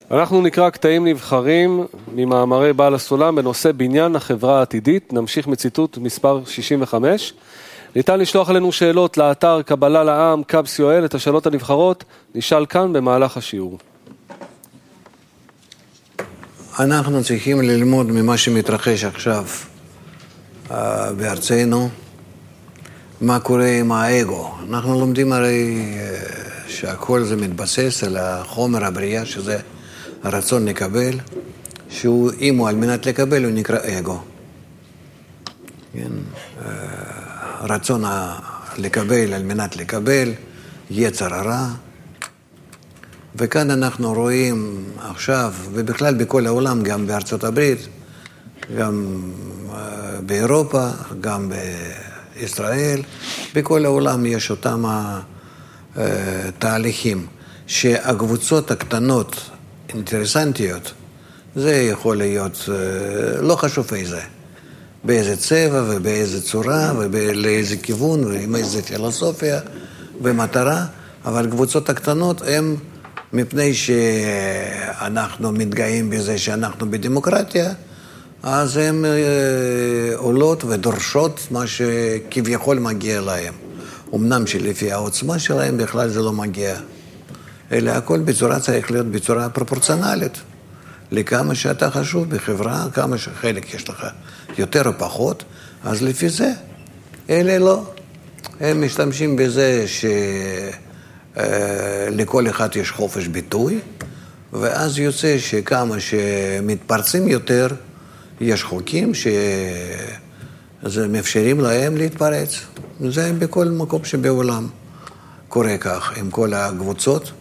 אנחנו נקרא קטעים נבחרים ממאמרי בעל הסולם בנושא בניין החברה העתידית. נמשיך מציטוט מספר 65. ניתן לשלוח עלינו שאלות לאתר קבלה לעם, קבס.co.il. את השאלות הנבחרות נשאל כאן במהלך השיעור. אנחנו צריכים ללמוד ממה שמתרחש עכשיו בארצנו, מה קורה עם האגו. אנחנו לומדים הרי שהכל זה מתבסס על החומר הבריאה, שזה הרצון לקבל, שהוא, אם הוא על מנת לקבל, הוא נקרא אגו. כן? רצון לקבל על מנת לקבל, יצר הרע. וכאן אנחנו רואים עכשיו, ובכלל בכל העולם, גם בארצות הברית, גם באירופה, גם בישראל, בכל העולם יש אותם תהליכים, שהקבוצות הקטנות, אינטרסנטיות, זה יכול להיות, לא חשוב איזה, באיזה צבע ובאיזה צורה ולאיזה כיוון ועם איזה פילוסופיה ומטרה, אבל קבוצות הקטנות הן, מפני שאנחנו מתגאים בזה שאנחנו בדמוקרטיה, אז הן עולות ודורשות מה שכביכול מגיע להם. אמנם שלפי העוצמה שלהם בכלל זה לא מגיע. אלא הכל בצורה צריך להיות בצורה פרופורציונלית. לכמה שאתה חשוב בחברה, כמה שחלק יש לך יותר או פחות, אז לפי זה. אלה לא. הם משתמשים בזה שלכל אחד יש חופש ביטוי, ואז יוצא שכמה שמתפרצים יותר, יש חוקים שזה מאפשרים להם להתפרץ. זה בכל מקום שבעולם קורה כך, עם כל הקבוצות.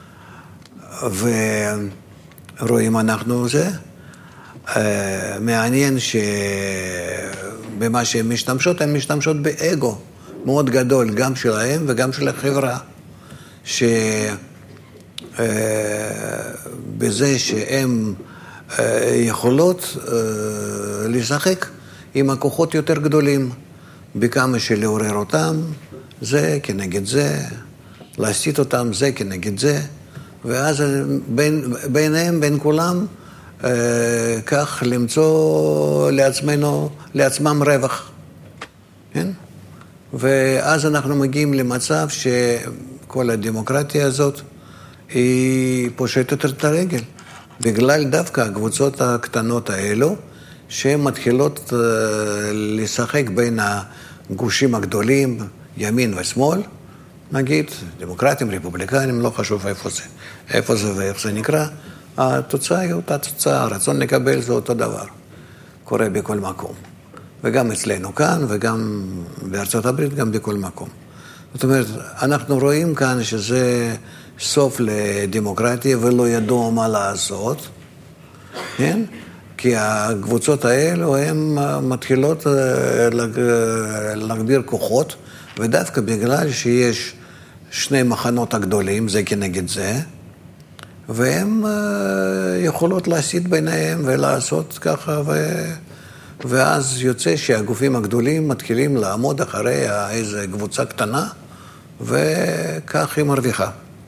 ורואים אנחנו זה. מעניין שבמה שהן משתמשות, הן משתמשות באגו מאוד גדול, גם שלהם וגם של החברה. שבזה שהן יכולות לשחק עם הכוחות יותר גדולים, בכמה שלעורר אותם, זה כנגד זה, להסיט אותם זה כנגד זה, ואז ביניהם, בין כולם, כך למצוא לעצמם רווח. כן? ואז אנחנו מגיעים למצב שכל הדמוקרטיה הזאת היא פושטת את הרגל. בגלל דווקא הקבוצות הקטנות האלו, שהן מתחילות לשחק בין הגושים הגדולים, ימין ושמאל, נגיד, דמוקרטים, רפובליקנים, לא חשוב איפה זה ואיך זה נקרא, התוצאה היא אותה תוצאה, הרצון לקבל זה אותו דבר, קורה בכל מקום. וגם אצלנו כאן, וגם בארצות הברית, גם בכל מקום. זאת אומרת, אנחנו רואים כאן שזה סוף לדמוקרטיה ולא ידעו מה לעשות, כן? כי הקבוצות האלו הן מתחילות להגביר כוחות, ודווקא בגלל שיש שני מחנות הגדולים, זה כנגד זה, והן יכולות להסיט ביניהם ולעשות ככה, ואז יוצא שהגופים הגדולים מתחילים לעמוד אחרי איזו קבוצה קטנה, וכך היא מרוויחה.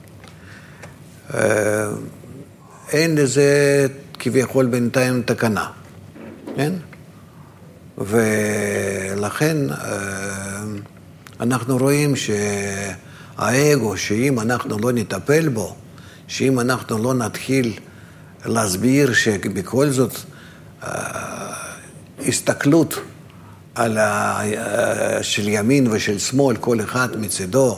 אין לזה כביכול בינתיים תקנה, כן? ולכן אנחנו רואים שהאגו, שאם אנחנו לא נטפל בו, שאם אנחנו לא נתחיל להסביר שבכל זאת הסתכלות על של ימין ושל שמאל, כל אחד מצדו,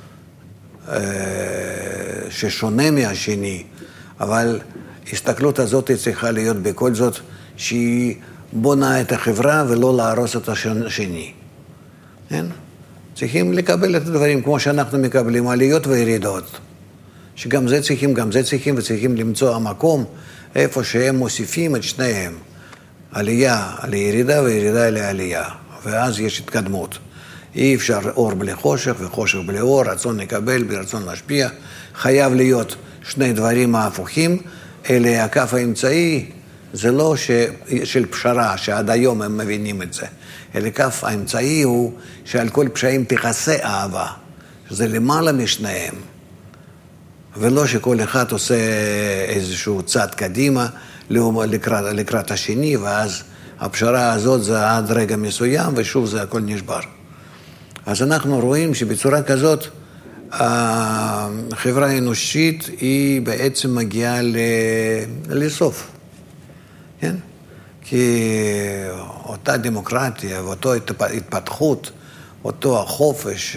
ששונה מהשני, אבל ההסתכלות הזאת צריכה להיות בכל זאת שהיא בונה את החברה ולא להרוס את השני. כן? צריכים לקבל את הדברים כמו שאנחנו מקבלים, עליות וירידות. שגם זה צריכים, גם זה צריכים, וצריכים למצוא המקום איפה שהם מוסיפים את שניהם. עלייה לירידה וירידה לעלייה. ואז יש התקדמות. אי אפשר אור בלי חושך וחושך בלי אור, רצון לקבל ברצון להשפיע. חייב להיות שני דברים ההפוכים, אלה הקו האמצעי, זה לא של פשרה, שעד היום הם מבינים את זה. אלא קו האמצעי הוא שעל כל פשעים תכסה אהבה, שזה למעלה משניהם. ולא שכל אחד עושה איזשהו צעד קדימה לקראת השני, ואז הפשרה הזאת זה עד רגע מסוים, ושוב זה הכל נשבר. אז אנחנו רואים שבצורה כזאת, החברה האנושית היא בעצם מגיעה לסוף. כן? כי אותה דמוקרטיה ואותו התפתחות, אותו החופש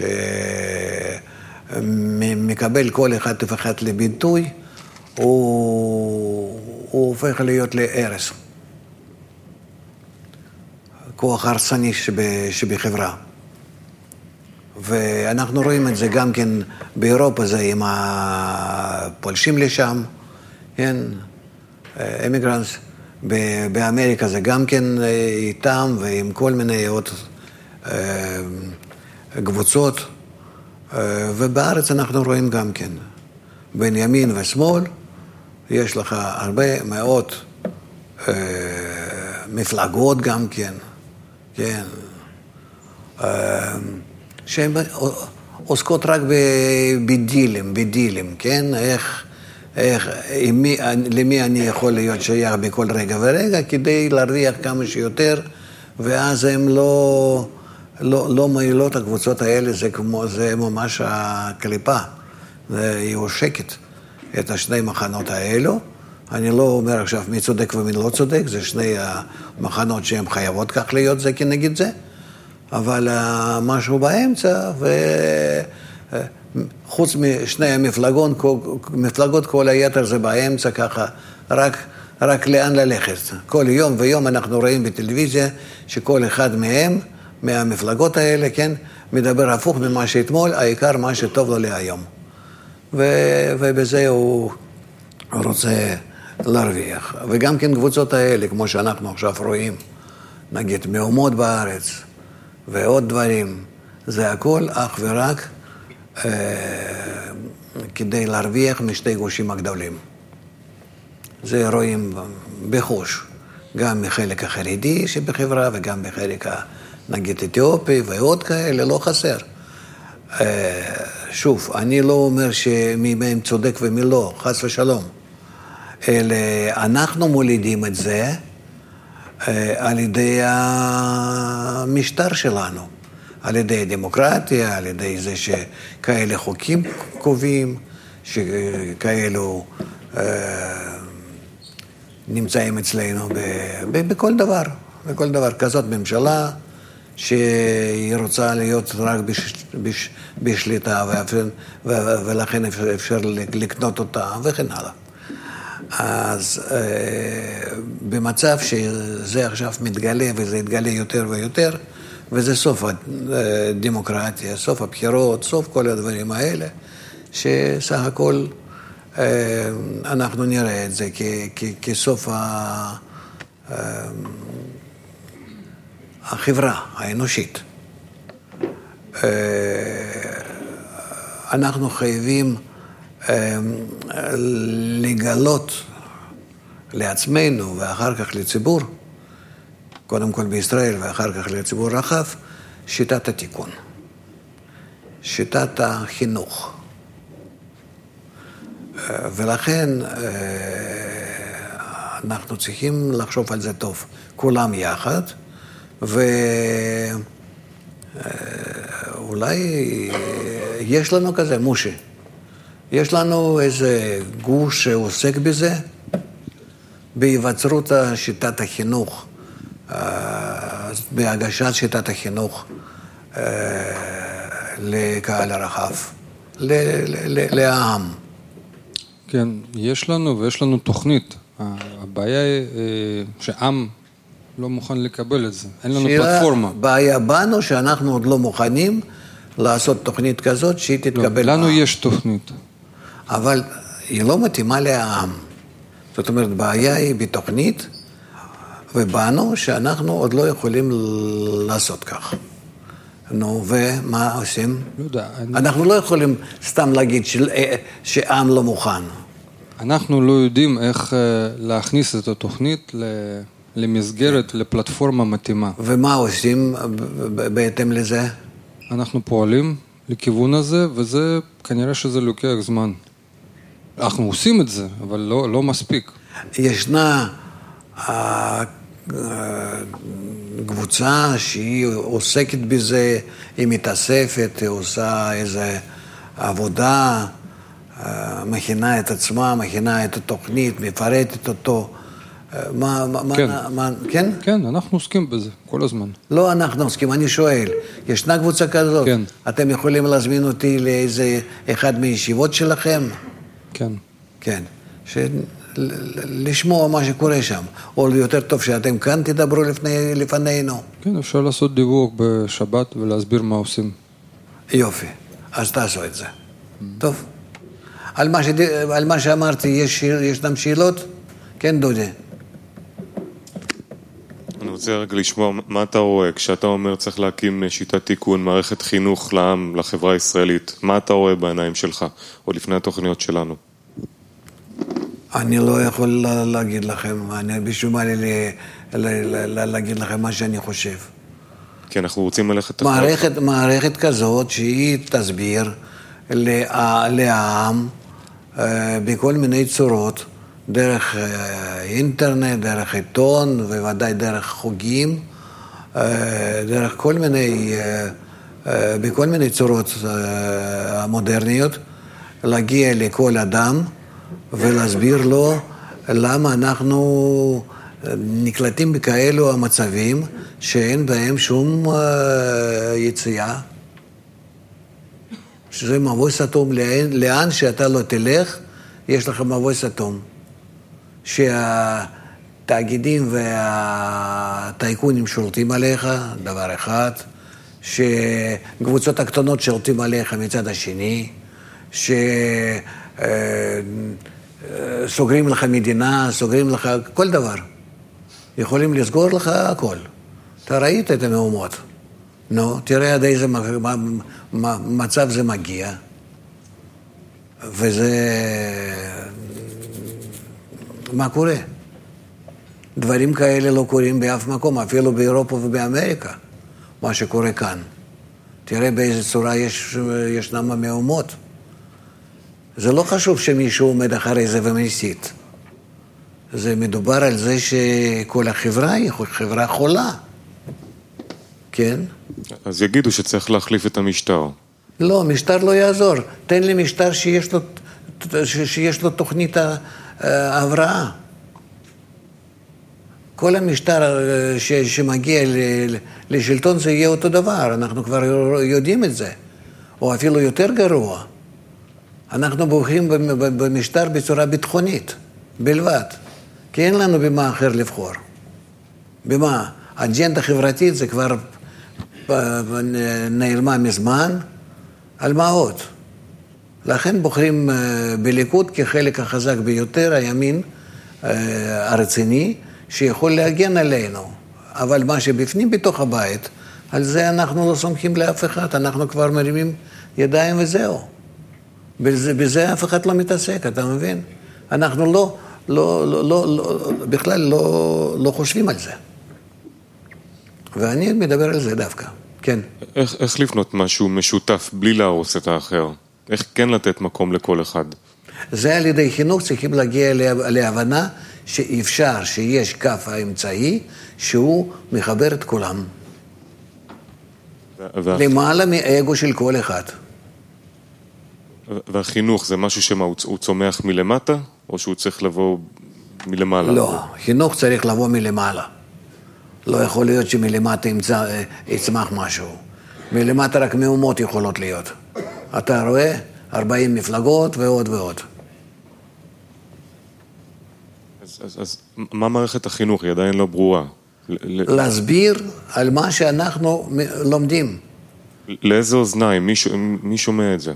מקבל כל אחד ואחד לביטוי, הוא הופך להיות להרס. כוח הרסני שבחברה. ואנחנו רואים את זה גם כן באירופה, זה עם הפולשים לשם, כן, אמיגרנס. באמריקה זה גם כן איתם ועם כל מיני עוד קבוצות, ובארץ אנחנו רואים גם כן, בין ימין ושמאל, יש לך הרבה מאוד מפלגות גם כן, כן, שהן עוסקות רק בדילים, כן, למי אני יכול להיות שייך בכל רגע ורגע, כדי להרוויח כמה שיותר, ואז הן לא מועילות הקבוצות האלה, זה ממש הקליפה, היא עושקת את השני מחנות האלו. אני לא אומר עכשיו מי צודק ומי לא צודק, זה שני המחנות שהן חייבות כך להיות זה כנגד זה, אבל משהו באמצע, חוץ משני המפלגות, כל היתר זה באמצע ככה, רק לאן ללכת. כל יום ויום אנחנו רואים בטלוויזיה שכל אחד מהם, מהמפלגות האלה, מדבר הפוך ממה שאתמול, העיקר מה שטוב לו להיום. ובזה הוא רוצה להרוויח. וגם כן קבוצות האלה, כמו שאנחנו עכשיו רואים, נגיד מהומות בארץ ועוד דברים, זה הכל אך ורק כדי להרוויח משתי גושים הגדולים. זה רואים בחוש, גם מחלק החרדי שבחברה וגם בחלק נגיד אתיופי ועוד כאלה, לא חסר. שוב, אני לא אומר שמי מהם צודק ומי לא, חס ושלום. אלא אנחנו מולידים את זה על ידי המשטר שלנו, על ידי דמוקרטיה, על ידי זה שכאלה חוקים קובעים, שכאלו נמצאים אצלנו בכל דבר, כזאת ממשלה שהיא רוצה להיות רק בשליטה, ולכן אפשר לקנות אותה וכן הלאה. אז במצב שזה עכשיו מתגלה, וזה יתגלה יותר ויותר, וזה סוף הדמוקרטיה, סוף הבחירות, סוף כל הדברים האלה, שסך הכל אנחנו נראה את זה כסוף החברה האנושית. אנחנו חייבים לגלות לעצמנו ואחר כך לציבור, קודם כל בישראל ואחר כך לציבור רחב, שיטת התיקון, שיטת החינוך. ולכן אנחנו צריכים לחשוב על זה טוב, כולם יחד, ואולי יש לנו כזה, מושי, יש לנו איזה גוש שעוסק בזה, בהיווצרות שיטת החינוך, בהגשת שיטת החינוך לקהל הרחב, לעם. כן, יש לנו ויש לנו תוכנית. הבעיה היא שעם לא מוכן לקבל את זה. אין לנו פלטפורמה. בעיה בנו שאנחנו עוד לא מוכנים לעשות תוכנית כזאת שהיא תתקבל. לנו יש תוכנית. אבל היא לא מתאימה לעם. זאת אומרת, בעיה היא בתוכנית, ובנו שאנחנו עוד לא יכולים לעשות כך. נו, ומה עושים? לא יודע. אנחנו לא יכולים סתם להגיד שעם לא מוכן. אנחנו לא יודעים איך להכניס את התוכנית למסגרת, לפלטפורמה מתאימה. ומה עושים בהתאם לזה? אנחנו פועלים לכיוון הזה, וזה כנראה שזה לוקח זמן. אנחנו עושים את זה, אבל לא מספיק. ישנה קבוצה שהיא עוסקת בזה, היא מתאספת, היא עושה איזו עבודה, מכינה את עצמה, מכינה את התוכנית, מפרטת אותו. כן? כן, אנחנו עוסקים בזה כל הזמן. לא אנחנו עוסקים, אני שואל, ישנה קבוצה כזאת? כן. אתם יכולים להזמין אותי לאיזה אחד מישיבות שלכם? כן. כן. לשמוע מה שקורה שם, או יותר טוב שאתם כאן תדברו לפנינו. כן, אפשר לעשות דיווח בשבת ולהסביר מה עושים. יופי, אז תעשו את זה. טוב. על מה שאמרתי, ישנם שאלות? כן, דודי. אני רוצה רק לשמוע מה אתה רואה כשאתה אומר צריך להקים שיטת תיקון, מערכת חינוך לעם, לחברה הישראלית. מה אתה רואה בעיניים שלך, או לפני התוכניות שלנו? אני לא יכול להגיד לכם, בשביל מה להגיד לכם מה שאני חושב. כי אנחנו רוצים ללכת... מערכת כזאת שהיא תסביר לעם בכל מיני צורות, דרך אינטרנט, דרך עיתון, וודאי דרך חוגים, דרך כל מיני, בכל מיני צורות המודרניות, להגיע לכל אדם ולהסביר לו למה אנחנו נקלטים בכאלו המצבים שאין בהם שום יציאה, שזה מבוי סתום, לאן שאתה לא תלך, יש לך מבוי סתום. שהתאגידים והטייקונים שולטים עליך, דבר אחד, שקבוצות הקטנות שולטים עליך מצד השני, שסוגרים לך מדינה, סוגרים לך כל דבר. יכולים לסגור לך הכל. אתה ראית את המהומות. נו, תראה עד איזה מצב זה מגיע. וזה... מה קורה? דברים כאלה לא קורים באף מקום, אפילו באירופה ובאמריקה, מה שקורה כאן. תראה באיזה צורה ישנם המהומות. זה לא חשוב שמישהו עומד אחרי זה ומסית. זה מדובר על זה שכל החברה היא חברה חולה. כן? אז יגידו שצריך להחליף את המשטר. לא, משטר לא יעזור. תן לי משטר שיש לו תוכנית הבראה. כל המשטר שמגיע לשלטון זה יהיה אותו דבר, אנחנו כבר יודעים את זה, או אפילו יותר גרוע. אנחנו בוחרים במשטר בצורה ביטחונית, בלבד, כי אין לנו במה אחר לבחור. במה? אג'נדה חברתית זה כבר נעלמה מזמן, על מה עוד? לכן בוחרים בליכוד כחלק החזק ביותר, הימין הרציני, שיכול להגן עלינו. אבל מה שבפנים בתוך הבית, על זה אנחנו לא סומכים לאף אחד, אנחנו כבר מרימים ידיים וזהו. בזה אף אחד לא מתעסק, אתה מבין? אנחנו בכלל לא חושבים על זה. ואני מדבר על זה דווקא, כן. איך לבנות משהו משותף בלי להרוס את האחר? איך כן לתת מקום לכל אחד? זה על ידי חינוך צריכים להגיע להבנה שאפשר, שיש קו האמצעי שהוא מחבר את כולם. למעלה מאגו של כל אחד. והחינוך זה משהו שהוא צומח מלמטה, או שהוא צריך לבוא מלמעלה? לא, חינוך צריך לבוא מלמעלה. לא יכול להיות שמלמטה יצמח משהו. מלמטה רק מהומות יכולות להיות. אתה רואה? 40 מפלגות ועוד ועוד. אז מה מערכת החינוך? היא עדיין לא ברורה. להסביר על מה שאנחנו לומדים. לאיזה אוזניים? מי שומע את זה?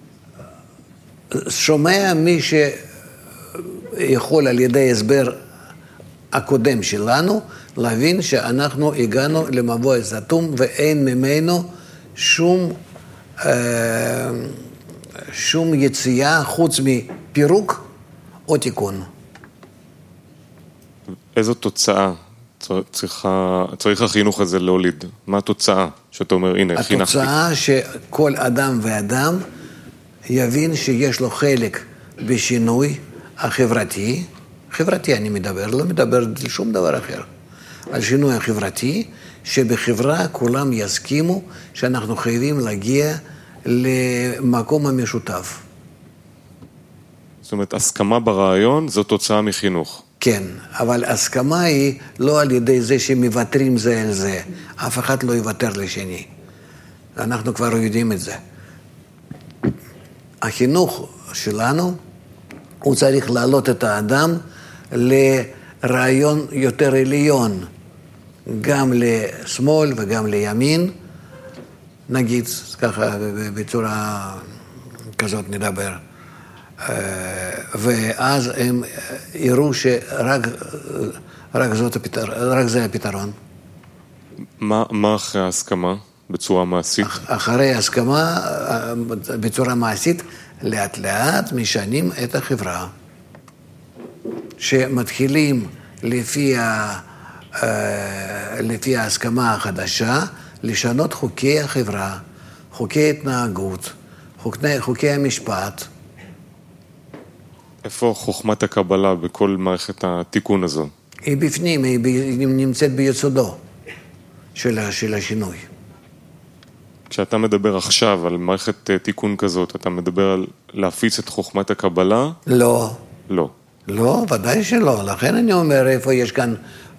שומע מי שיכול על ידי הסבר הקודם שלנו להבין שאנחנו הגענו למבוי סתום ואין ממנו שום יציאה חוץ מפירוק או תיקון. איזו תוצאה צריך החינוך הזה להוליד? מה התוצאה שאתה אומר, הנה, חינכתי? התוצאה שכל אדם ואדם יבין שיש לו חלק בשינוי החברתי, חברתי אני מדבר, לא מדבר על שום דבר אחר, על שינוי החברתי, שבחברה כולם יסכימו שאנחנו חייבים להגיע למקום המשותף. זאת אומרת, הסכמה ברעיון זו תוצאה מחינוך. כן, אבל הסכמה היא לא על ידי זה שמוותרים זה על זה. אף אחד לא יוותר לשני. אנחנו כבר יודעים את זה. החינוך שלנו, הוא צריך להעלות את האדם לרעיון יותר עליון, גם לשמאל וגם לימין, נגיד ככה בצורה כזאת נדבר. ואז הם יראו שרק זה הפתרון. מה אחרי ההסכמה בצורה מעשית? אחרי ההסכמה בצורה מעשית, לאט לאט משנים את החברה. שמתחילים לפי ההסכמה החדשה, לשנות חוקי החברה, חוקי התנהגות, חוקי המשפט. איפה חוכמת הקבלה בכל מערכת התיקון הזו? היא בפנים, היא נמצאת ביסודו של השינוי. כשאתה מדבר עכשיו על מערכת תיקון כזאת, אתה מדבר על להפיץ את חוכמת הקבלה? לא. לא. לא, ודאי שלא. לכן אני אומר, איפה יש כאן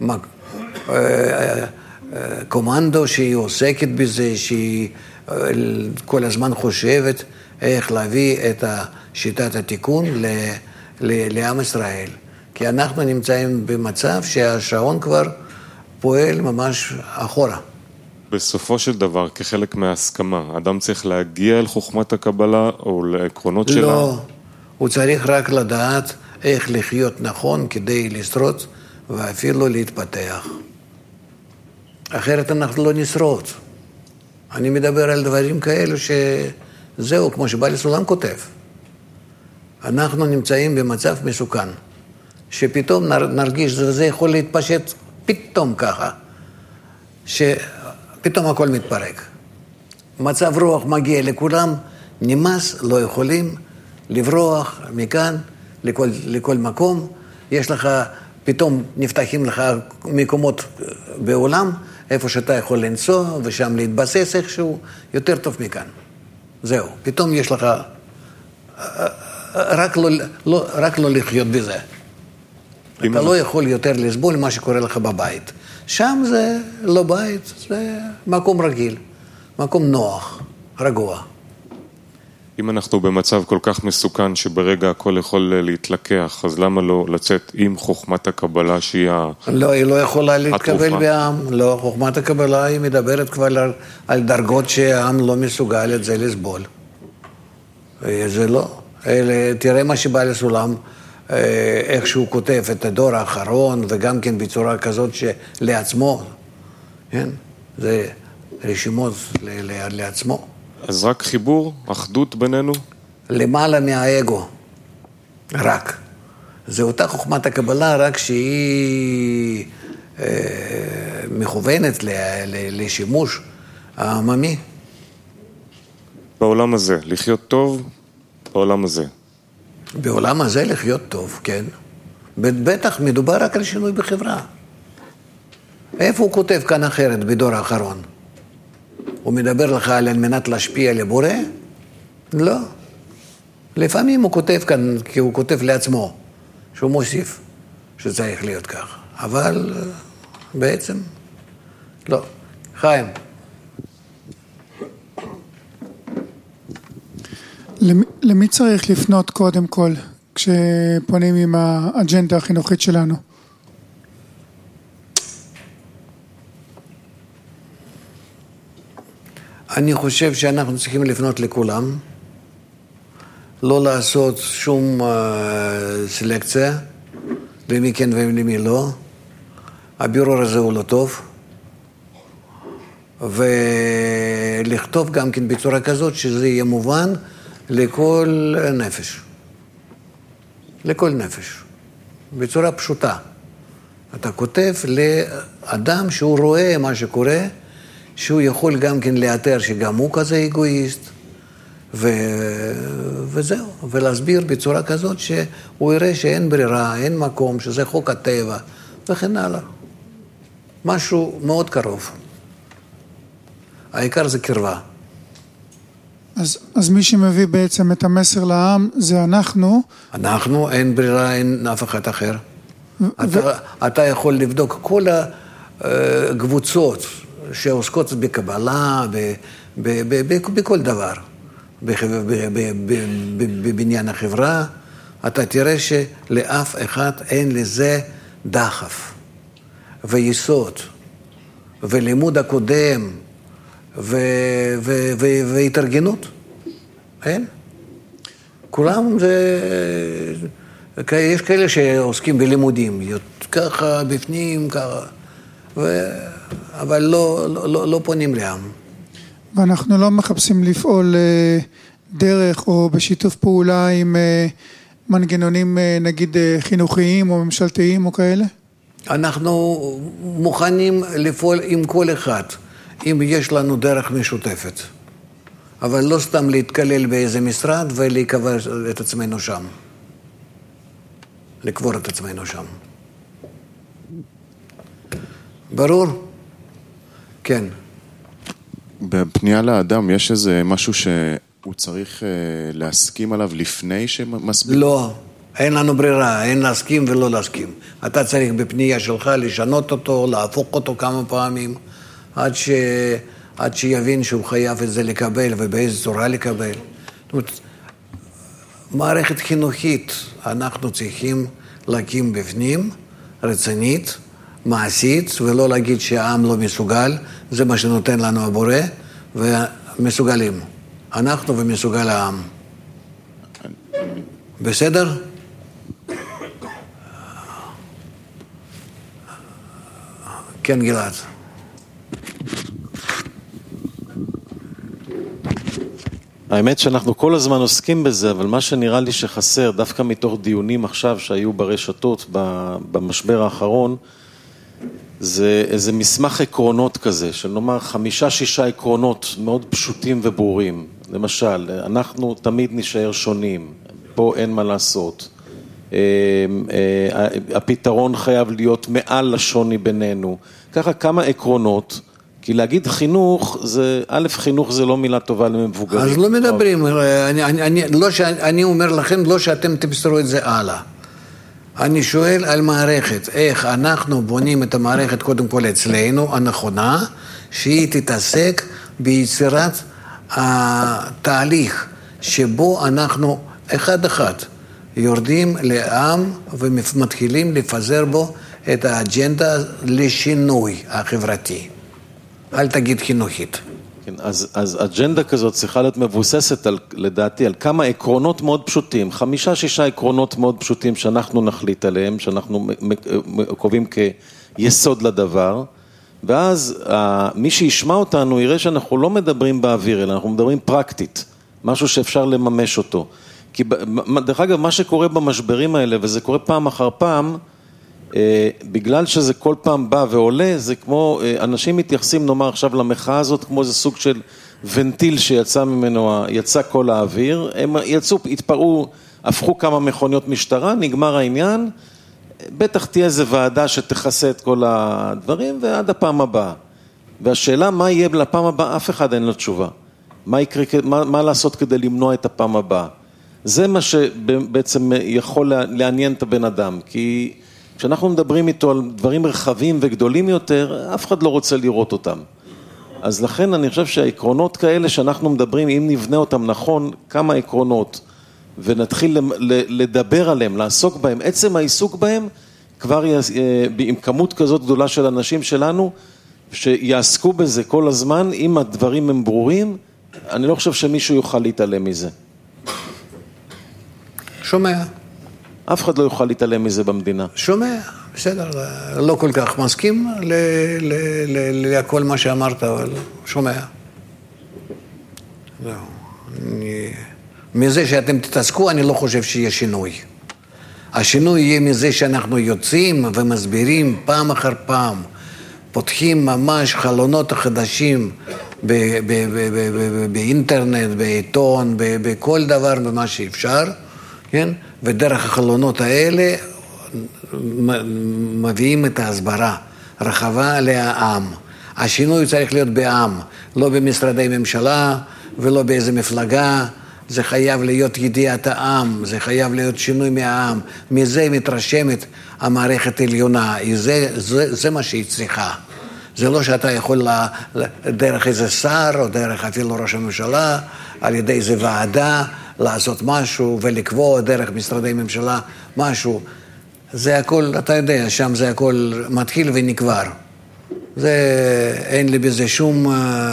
קומנדו שהיא עוסקת בזה, שהיא כל הזמן חושבת איך להביא את שיטת התיקון לעם ישראל. כי אנחנו נמצאים במצב שהשעון כבר פועל ממש אחורה. בסופו של דבר, כחלק מההסכמה, אדם צריך להגיע אל חוכמת הקבלה או לעקרונות שלה? לא, הוא צריך רק לדעת איך לחיות נכון כדי לשרוד ואפילו להתפתח. אחרת אנחנו לא נשרוד. אני מדבר על דברים כאלו שזהו, כמו שבעל הסולם כותב. אנחנו נמצאים במצב מסוכן, שפתאום נרגיש, זה יכול להתפשט פתאום ככה, שפתאום הכל מתפרק. מצב רוח מגיע לכולם, נמאס, לא יכולים לברוח מכאן לכל מקום. יש לך, פתאום נפתחים לך מקומות בעולם, איפה שאתה יכול לנסוע ושם להתבסס איכשהו, יותר טוב מכאן. זהו, פתאום יש לך רק לא לחיות בזה. אתה לא יכול יותר לסבול מה שקורה לך בבית. שם זה לא בית, זה מקום רגיל, מקום נוח, רגוע. אם אנחנו במצב כל כך מסוכן שברגע הכל יכול להתלקח, אז למה לא לצאת עם חוכמת הקבלה שהיא לא, היא לא יכולה להתקבל בעם. לא, חוכמת הקבלה היא מדברת כבר על דרגות שהעם לא מסוגל את זה לסבול. זה לא. תראה מה שבעל הסולם, איך שהוא כותב את הדור האחרון, וגם כן בצורה כזאת שלעצמו, כן? זה רשימות לעצמו. אז רק חיבור, אחדות בינינו? למעלה מהאגו, רק. זה אותה חוכמת הקבלה, רק שהיא מכוונת לשימוש העממי. בעולם הזה, לחיות טוב בעולם הזה. בעולם הזה לחיות טוב, כן. בטח מדובר רק על שינוי בחברה. איפה הוא כותב כאן אחרת בדור האחרון? הוא מדבר לך על מנת להשפיע לבורא? לא. לפעמים הוא כותב כאן, כי הוא כותב לעצמו, שהוא מוסיף שצריך להיות כך. אבל בעצם, לא. חיים. למי צריך לפנות קודם כל, כשפונים עם האג'נדה החינוכית שלנו? אני חושב שאנחנו צריכים לפנות לכולם, לא לעשות שום סלקציה, למי כן ולמי לא. הבירור הזה הוא לא טוב. ולכתוב גם כן בצורה כזאת שזה יהיה מובן לכל נפש. לכל נפש. בצורה פשוטה. אתה כותב לאדם שהוא רואה מה שקורה, שהוא יכול גם כן לאתר שגם הוא כזה אגואיסט, וזהו, ולהסביר בצורה כזאת שהוא יראה שאין ברירה, אין מקום, שזה חוק הטבע, וכן הלאה. משהו מאוד קרוב. העיקר זה קרבה. אז מי שמביא בעצם את המסר לעם זה אנחנו. אנחנו, אין ברירה, אין אף אחד אחר. אתה יכול לבדוק כל הקבוצות שעוסקות בקבלה, בכל דבר, בבניין החברה, אתה תראה שלאף אחד אין לזה דחף ויסוד ולימוד הקודם והתארגנות. אין. כולם יש כאלה שעוסקים בלימודים, ככה, בפנים, ככה, אבל לא פונים לעם. ואנחנו לא מחפשים לפעול דרך או בשיתוף פעולה עם מנגנונים נגיד חינוכיים או ממשלתיים או כאלה? אנחנו מוכנים לפעול עם כל אחד, אם יש לנו דרך משותפת. אבל לא סתם להתקלל באיזה משרד ולקבור את עצמנו שם. לקבור את עצמנו שם. ברור? כן. בפנייה לאדם יש איזה משהו שהוא צריך להסכים עליו לפני שמסביר? לא, אין לנו ברירה, אין להסכים ולא להסכים. אתה צריך בפנייה שלך לשנות אותו, להפוך אותו כמה פעמים, עד שיבין שהוא חייב את זה לקבל ובאיזה צורה לקבל. זאת אומרת, מערכת חינוכית אנחנו צריכים להקים בפנים, רצינית, מעשית, ולא להגיד שהעם לא מסוגל, זה מה שנותן לנו הבורא, ומסוגלים. אנחנו ומסוגל העם. בסדר? כן, גלעד. האמת שאנחנו כל הזמן עוסקים בזה, אבל מה שנראה לי שחסר, דווקא מתוך דיונים עכשיו שהיו ברשתות במשבר האחרון, זה איזה מסמך עקרונות כזה, שנאמר 5-6 עקרונות מאוד פשוטים וברורים. למשל, אנחנו תמיד נשאר שונים, פה אין מה לעשות. הפתרון חייב להיות מעל לשוני בינינו. ככה כמה עקרונות, כי להגיד חינוך, חינוך זה לא מילה טובה למבוגרים. אז לא מדברים, אני אומר לכם, לא שאתם תמסרו את זה הלאה. אני שואל על מערכת, איך אנחנו בונים את המערכת קודם כל אצלנו, הנכונה, שהיא תתעסק ביצירת התהליך שבו אנחנו אחד יורדים לעם ומתחילים לפזר בו את האג'נדה לשינוי החברתי. אל תגיד חינוכית. כן, אז אג'נדה כזאת צריכה להיות מבוססת לדעתי על כמה עקרונות מאוד פשוטים, 5-6 עקרונות מאוד פשוטים שאנחנו נחליט עליהם, שאנחנו קובעים כיסוד לדבר, ואז מי שישמע אותנו יראה שאנחנו לא מדברים באוויר, אלא אנחנו מדברים פרקטית, משהו שאפשר לממש אותו. כי דרך אגב, מה שקורה במשברים האלה, וזה קורה פעם אחר פעם, בגלל שזה כל פעם בא ועולה, זה כמו, אנשים מתייחסים, נאמר עכשיו למחאה הזאת, כמו זה סוג של ונטיל שיצא ממנו, יצא כל האוויר, הם יצאו, התפרעו, הפכו כמה מכוניות משטרה, נגמר העניין, בטח תהיה איזו ועדה שתכסה את כל הדברים, ועד הפעם הבאה. והשאלה מה יהיה לפעם הבאה, אף אחד אין לו תשובה. מה לעשות כדי למנוע את הפעם הבאה? זה מה שבעצם יכול לעניין את הבן אדם, כי כשאנחנו מדברים איתו על דברים רחבים וגדולים יותר, אף אחד לא רוצה לראות אותם. אז לכן אני חושב שהעקרונות כאלה שאנחנו מדברים, אם נבנה אותם נכון, כמה עקרונות, ונתחיל לדבר עליהם, לעסוק בהם, עצם העיסוק בהם, כבר עם כמות כזאת גדולה של אנשים שלנו, שיעסקו בזה כל הזמן, אם הדברים הם ברורים, אני לא חושב שמישהו יוכל להתעלם מזה. שומע. אף אחד לא יוכל להתעלם מזה במדינה. שומע, בסדר, לא כל כך מסכים לכל מה שאמרת, אבל שומע. מזה שאתם תתעסקו, אני לא חושב שיהיה שינוי. השינוי יהיה מזה שאנחנו יוצאים ומסבירים פעם אחר פעם, פותחים ממש חלונות החדשים באינטרנט, בעיתון, בכל דבר במה שאפשר, כן? ודרך החלונות האלה מביאים את ההסברה רחבה לעם. השינוי צריך להיות בעם, לא במשרדי ממשלה ולא באיזה מפלגה. זה חייב להיות ידיעת העם, זה חייב להיות שינוי מהעם. מזה מתרשמת המערכת העליונה, זה מה שהיא צריכה. זה לא שאתה יכול דרך איזה שר או דרך אפילו ראש הממשלה, על ידי איזה ועדה, לעשות משהו ולקבוע דרך משרדי ממשלה משהו. זה הכל, אתה יודע, שם זה הכל מתחיל ונקבר. אין לי בזה שום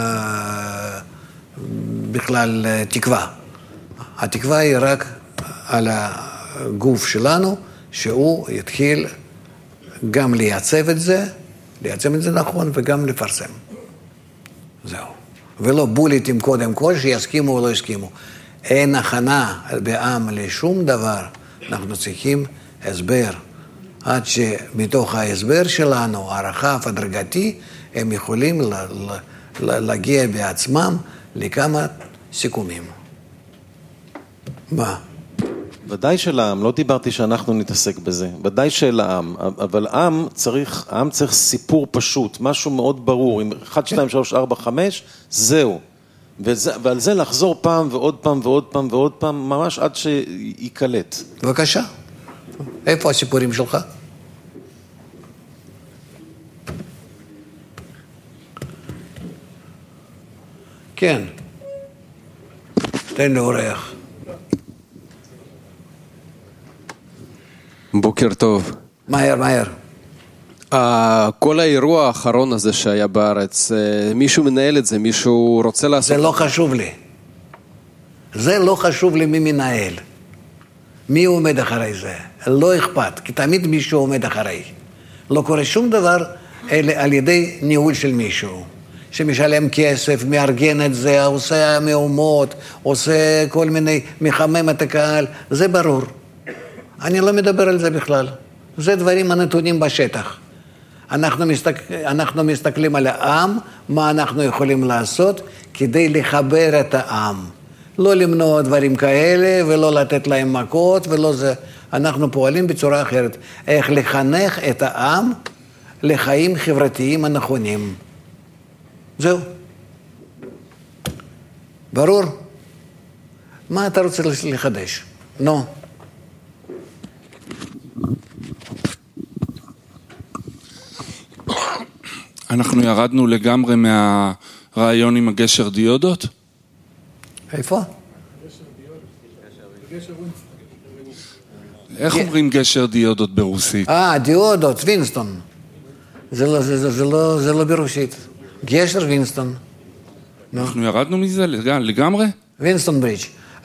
בכלל תקווה. התקווה היא רק על הגוף שלנו, שהוא יתחיל גם לייצב את זה נכון וגם לפרסם. זהו. ולא בוליטים קודם כל שיסכימו או לא יסכימו. אין הכנה בעם לשום דבר. אנחנו צריכים הסבר. עד שמתוך ההסבר שלנו, הרחב, הדרגתי, הם יכולים להגיע בעצמם לכמה סיכומים. מה? ודאי של העם, לא דיברתי שאנחנו נתעסק בזה, ודאי של העם, אבל העם צריך סיפור פשוט, משהו מאוד ברור, עם 1, 2, 3, 4, 5, זהו. ועל זה לחזור פעם ועוד פעם ועוד פעם ועוד פעם, ממש עד שיקלט. בבקשה. איפה הסיפורים שלך? כן. תן לאורח. בוקר טוב. מהר. כל האירוע האחרון הזה שהיה בארץ, מישהו מנהל את זה, מישהו רוצה לעשות... זה לא חשוב לי. זה לא חשוב לי מי מנהל. מי עומד אחרי זה? לא אכפת, כי תמיד מישהו עומד אחרי. לא קורה שום דבר אלא על ידי ניהול של מישהו. שמשלם כסף, מארגן את זה, עושה מהומות, עושה כל מיני, מחמם את הקהל, זה ברור. אני לא מדבר על זה בכלל. זה דברים הנתונים בשטח. אנחנו מסתכלים על העם, מה אנחנו יכולים לעשות כדי לחבר את העם. לא למנוע דברים כאלה ולא לתת להם מכות ולא זה. אנחנו פועלים בצורה אחרת. איך לחנך את העם לחיים חברתיים הנכונים. זהו. ברור? מה אתה רוצה לחדש? נו. אנחנו ירדנו לגמרי מהרעיון עם הגשר דיודות? איפה? איך אומרים גשר דיודות ברוסית? דיודות, וינסטון. זה לא ברוסית. גשר וינסטון. אנחנו ירדנו מזה לגמרי? וינסטון ברידג'.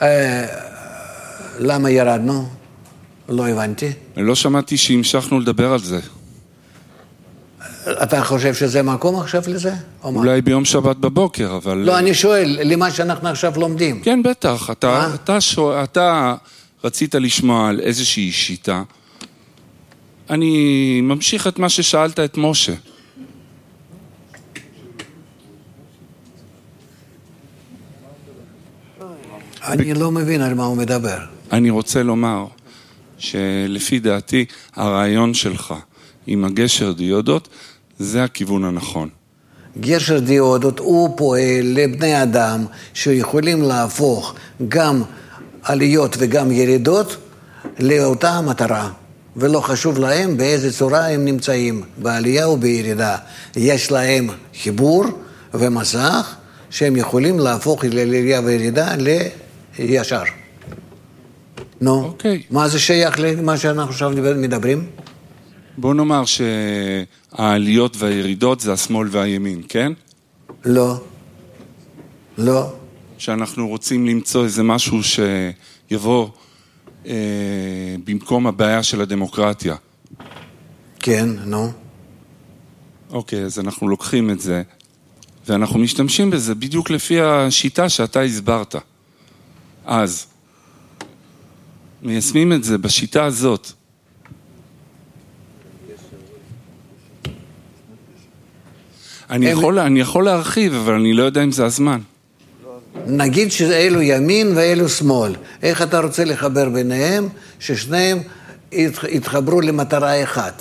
למה ירדנו? לא הבנתי. אני לא שמעתי שהמשכנו לדבר על זה. אתה חושב שזה מקום עכשיו לזה? אולי ביום שבת בבוקר, אבל... לא, אני שואל, למה שאנחנו עכשיו לומדים. כן, בטח. אתה רצית לשמוע על איזושהי שיטה. אני ממשיך את מה ששאלת את משה. אני לא מבין על מה הוא מדבר. אני רוצה לומר שלפי דעתי הרעיון שלך עם הגשר דיודות זה הכיוון הנכון. גשר דיודות הוא פועל לבני אדם שיכולים להפוך גם עליות וגם ירידות לאותה המטרה. ולא חשוב להם באיזה צורה הם נמצאים, בעלייה או בירידה. יש להם חיבור ומסך שהם יכולים להפוך לעלייה וירידה לישר. נו, מה זה שייך למה שאנחנו עכשיו מדברים? בוא נאמר שהעליות והירידות זה השמאל והימין, כן? לא. לא. שאנחנו רוצים למצוא איזה משהו שיבוא במקום הבעיה של הדמוקרטיה. כן, נו. אוקיי, אז אנחנו לוקחים את זה, ואנחנו משתמשים בזה בדיוק לפי השיטה שאתה הסברת. אז, מיישמים את זה בשיטה הזאת. אני יכול להרחיב, אבל אני לא יודע אם זה הזמן. נגיד שאלו ימין ואלו שמאל. איך אתה רוצה לחבר ביניהם, ששניהם יתחברו למטרה אחת?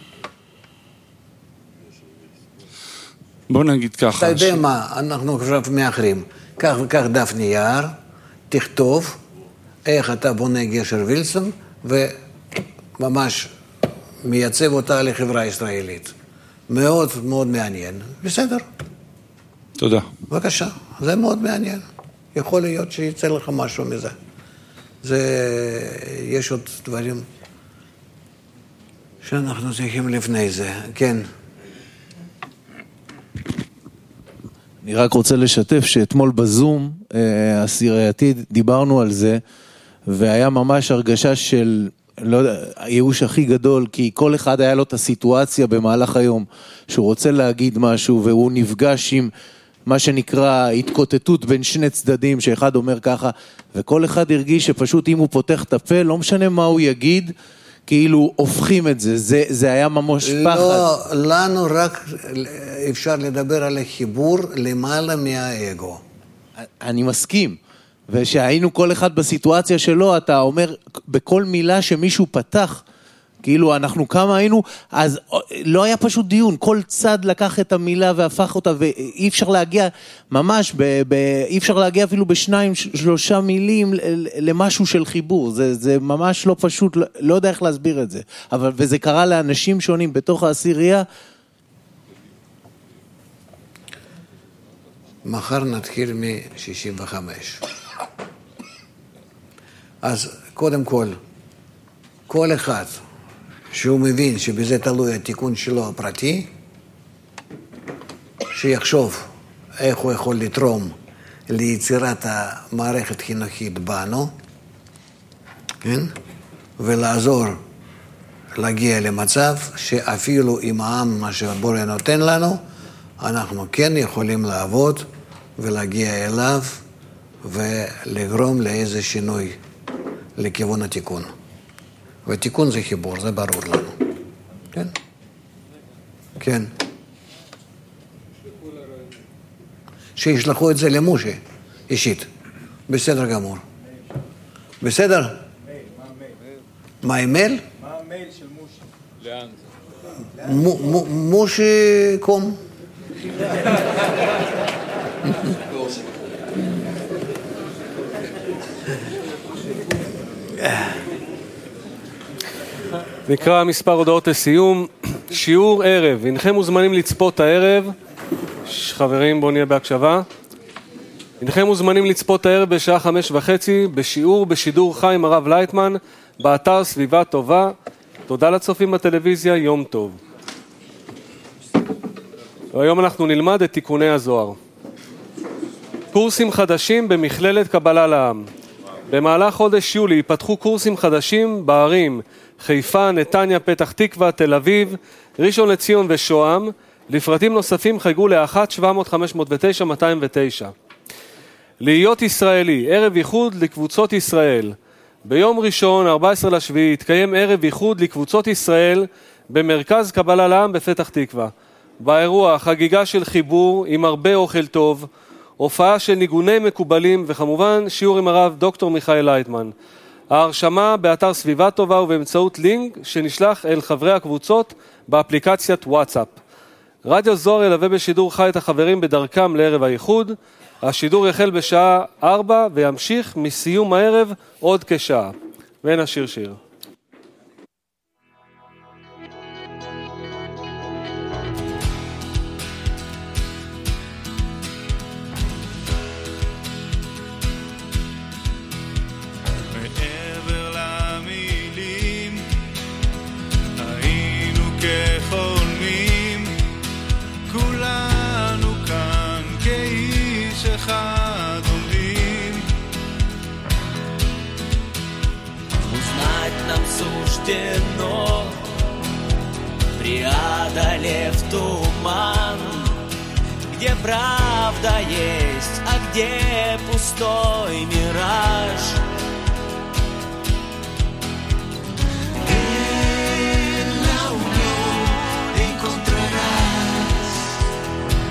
בוא נגיד ככה. אתה יודע מה, אנחנו עכשיו מאחרים. קח דף נייר, תכתוב איך אתה בונה גשר וילסון, וממש מייצב אותה לחברה הישראלית. מאוד מאוד מעניין. בסדר. תודה. בבקשה, זה מאוד מעניין. יכול להיות שיצא לך משהו מזה. יש עוד דברים שאנחנו צריכים לפני זה. כן. אני רק רוצה לשתף שאתמול בזום, הסרייתי, דיברנו על זה, והיה ממש הרגשה של, לא יודע, הייאוש הכי גדול, כי כל אחד היה לו את הסיטואציה במהלך היום, שהוא רוצה להגיד משהו, והוא נפגש עם מה שנקרא התקוטטות בין שני צדדים, שאחד אומר ככה, וכל אחד הרגיש שפשוט אם הוא פותח את הפה, לא משנה מה הוא יגיד, כאילו הופכים את זה, זה היה ממש פחד. לא, לנו רק אפשר לדבר על החיבור למעלה מהאגו. אני מסכים, ושהיינו כל אחד בסיטואציה שלו, אתה אומר, בכל מילה שמישהו פתח, כאילו אנחנו כמה היינו, אז לא היה פשוט דיון, כל צד לקח את המילה והפך אותה, ואי אפשר להגיע ממש, אי אפשר להגיע אפילו בשניים, שלושה מילים למשהו של חיבור, זה ממש לא פשוט, לא יודע איך להסביר את זה, אבל וזה קרה לאנשים שונים בתוך העשירייה. מחר נתחיל מ-65. אז קודם כל אחד, שהוא מבין שבזה תלוי התיקון שלו הפרטי, שיחשוב איך הוא יכול לתרום ליצירת המערכת חינוכית בנו, כן? ולעזור להגיע למצב שאפילו עם העם מה שבורא נותן לנו, אנחנו כן יכולים לעבוד ולהגיע אליו ולגרום לאיזה שינוי לכיוון התיקון. והתיקון זה חיבור, זה ברור לנו. כן? כן. שישלחו את זה למושי, אישית. בסדר גמור. בסדר? מה המייל? מה המייל של מושי? לאן זה? מושי קום. נקרא מספר הודעות לסיום. שיעור ערב, הנכם מוזמנים לצפות הערב, חברים בואו נהיה בהקשבה, הנכם מוזמנים לצפות הערב בשעה 5:30 בשיעור בשידור חי עם הרב לייטמן באתר סביבה טובה. תודה לצופים בטלוויזיה, יום טוב. והיום אנחנו נלמד את תיקוני הזוהר. קורסים חדשים במכללת קבלה לעם. במהלך חודש יולי ייפתחו קורסים חדשים בערים חיפה, נתניה, פתח תקווה, תל אביב, ראשון לציון ושוהם. לפרטים נוספים חייגו ל-1-700-509-209. להיות ישראלי, ערב ייחוד לקבוצות ישראל. ביום ראשון, 14/7, יתקיים ערב ייחוד לקבוצות ישראל במרכז קבלה לעם בפתח תקווה. באירוע חגיגה של חיבור עם הרבה אוכל טוב, הופעה של ניגוני מקובלים וכמובן שיעור עם הרב דוקטור מיכאל לייטמן. ההרשמה באתר סביבה טובה ובאמצעות לינק שנשלח אל חברי הקבוצות באפליקציית וואטסאפ. רדיו זוהר ילווה בשידור חי את החברים בדרכם לערב הייחוד. השידור יחל בשעה 4 וימשיך מסיום הערב עוד כשעה. ונשיר שיר. Преодолев туман, где правда есть, а где пустой мираж. En la unión encontrarás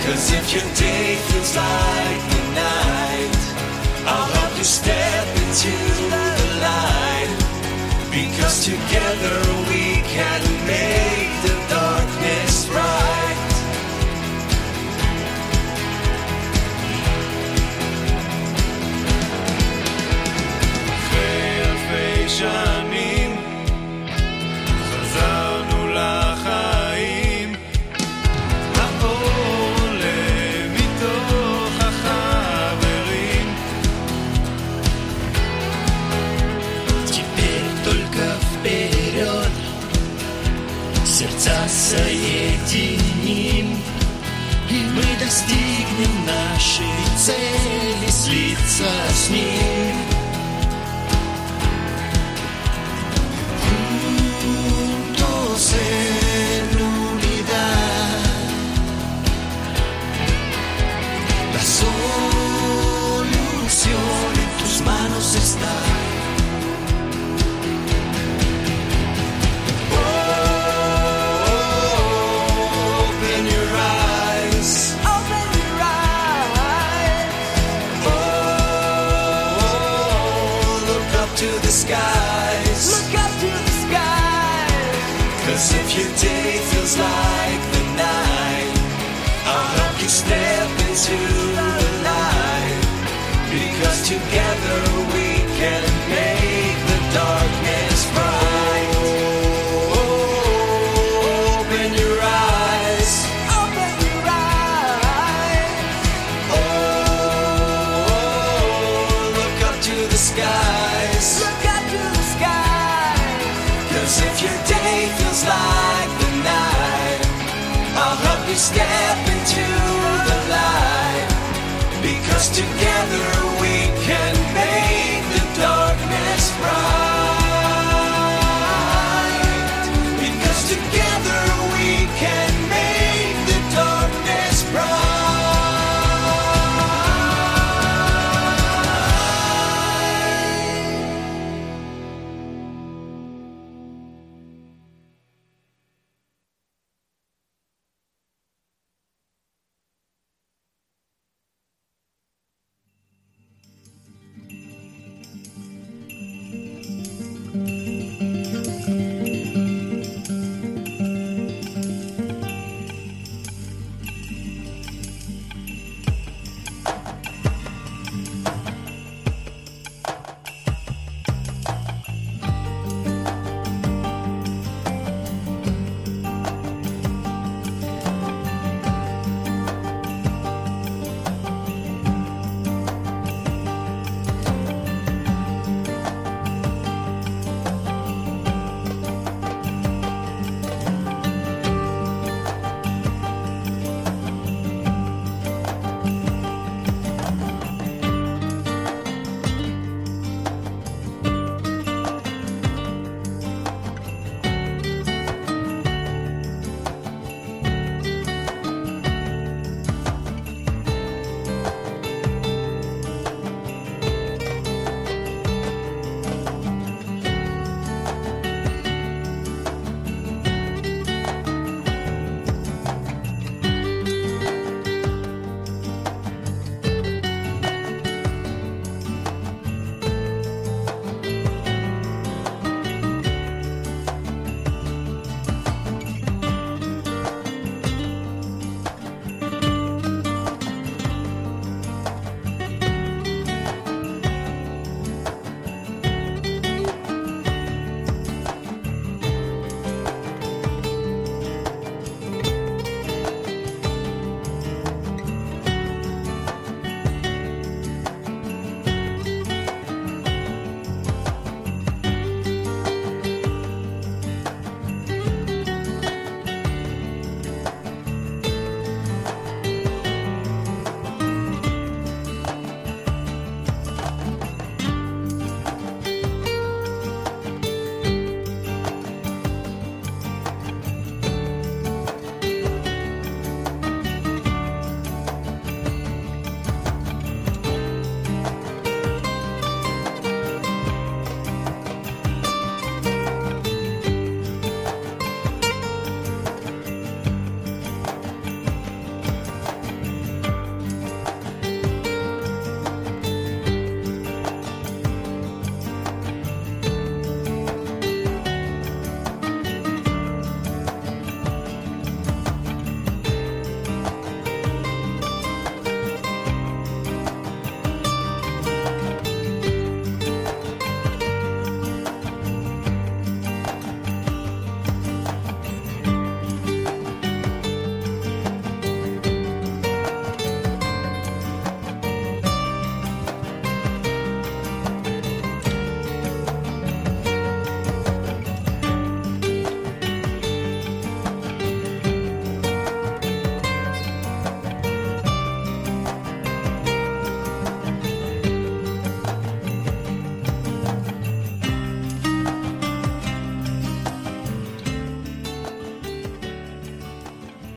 'Cause if your day feels like the night, I'll help you step into the light. Because together we can make the darkness bright. אחרי אלפי שנים חזרנו לחיים, האור עולה מתוך החברים. Теперь только вперед, сердца соединим, и мы достигнем нашей цели, слиться с ним. Juntos en unidad, la solución en tus manos está. Open your eyes. Open your eyes. Oh, look up to the skies. Look up to the skies. 'Cause if your day feels like the night, I'll help you step into the light. Because together we can make the darkness bright. Open your eyes. Open your eyes. Oh, look up to the skies. Look up to the skies. 'Cause if your day feels like the night, I'll help you step into the light. Because together